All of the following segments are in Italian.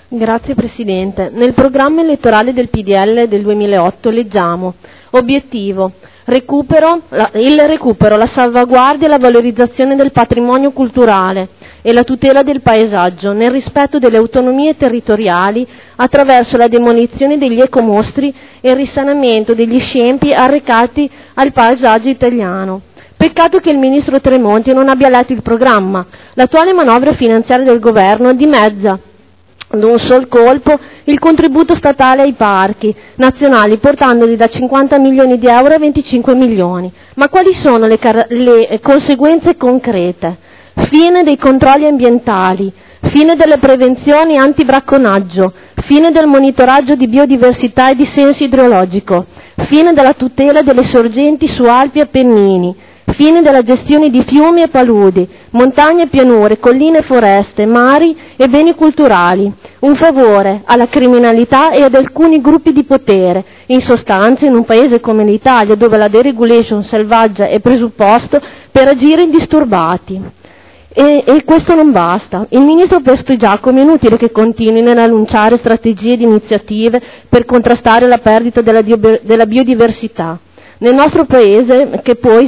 Grazie Presidente. Nel programma elettorale del PDL del 2008 leggiamo: obiettivo, il recupero, la salvaguardia e la valorizzazione del patrimonio culturale e la tutela del paesaggio nel rispetto delle autonomie territoriali attraverso la demolizione degli ecomostri e il risanamento degli scempi arrecati al paesaggio italiano. Peccato che il ministro Tremonti non abbia letto il programma. L'attuale manovra finanziaria del governo dimezza d'un sol colpo il contributo statale ai parchi nazionali, portandoli da 50 milioni di euro a 25 milioni. Ma quali sono le conseguenze concrete? Fine dei controlli ambientali, fine delle prevenzioni antibracconaggio, fine del monitoraggio di biodiversità e dissenso idrogeologico, fine della tutela delle sorgenti su Alpi e Appennini, fine della gestione di fiumi e paludi, montagne e pianure, colline e foreste, mari e beni culturali, un favore alla criminalità e ad alcuni gruppi di potere. In sostanza, in un paese come l'Italia, dove la deregulation selvaggia è presupposto per agire indisturbati. E questo non basta. Il ministro Prestigiacomo è inutile che continui nell'annunciare strategie ed iniziative per contrastare la perdita della biodiversità nel nostro paese che poi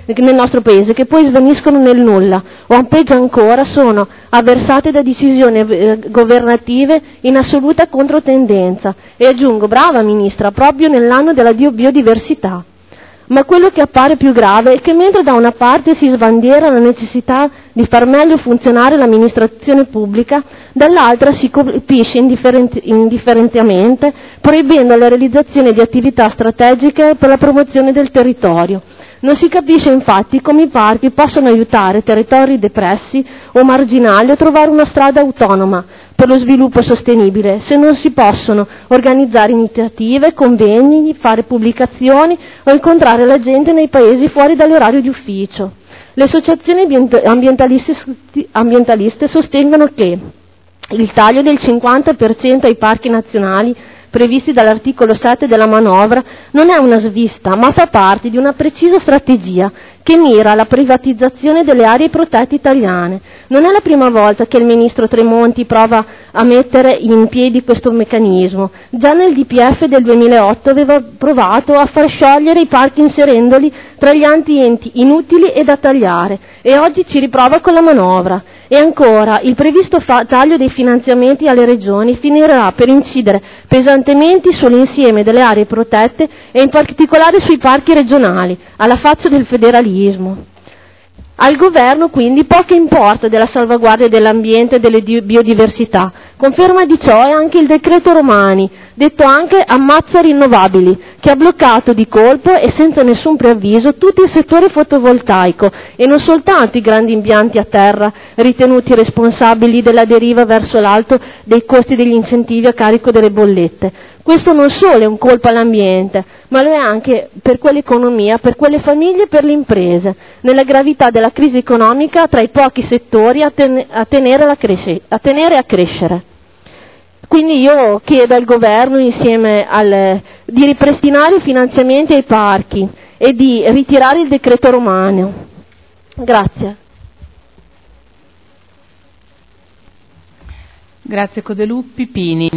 svaniscono nel nulla o peggio ancora sono avversate da decisioni governative in assoluta controtendenza. E aggiungo, brava ministra, proprio nell'anno della biodiversità. Ma quello che appare più grave è che mentre da una parte si sbandiera la necessità di far meglio funzionare l'amministrazione pubblica, dall'altra si colpisce indifferentemente proibendo la realizzazione di attività strategiche per la promozione del territorio. Non si capisce infatti come i parchi possano aiutare territori depressi o marginali a trovare una strada autonoma per lo sviluppo sostenibile, se non si possono organizzare iniziative, convegni, fare pubblicazioni o incontrare la gente nei paesi fuori dall'orario di ufficio. Le associazioni ambientaliste sostengono che il taglio del 50% ai parchi nazionali previsti dall'articolo 7 della manovra non è una svista, ma fa parte di una precisa strategia che mira alla privatizzazione delle aree protette italiane. Non è la prima volta che il ministro Tremonti prova a mettere in piedi questo meccanismo. Già nel DPF del 2008 aveva provato a far sciogliere i parchi inserendoli tra gli enti inutili e da tagliare, e oggi ci riprova con la manovra. E ancora, il previsto taglio dei finanziamenti alle regioni finirà per incidere pesantemente sull'insieme delle aree protette e in particolare sui parchi regionali, alla faccia del federalismo. Al governo quindi poco importa della salvaguardia dell'ambiente e delle biodiversità. Conferma di ciò è anche il decreto Romani, detto anche ammazza rinnovabili, che ha bloccato di colpo e senza nessun preavviso tutto il settore fotovoltaico e non soltanto i grandi impianti a terra ritenuti responsabili della deriva verso l'alto dei costi degli incentivi a carico delle bollette. Questo non solo è un colpo all'ambiente, ma lo è anche per quell'economia, per quelle famiglie e per le imprese, nella gravità della crisi economica tra i pochi settori a tenere a crescere. Quindi io chiedo al governo di ripristinare i finanziamenti ai parchi e di ritirare il decreto Romano. Grazie. Grazie Codeluppi. Pini.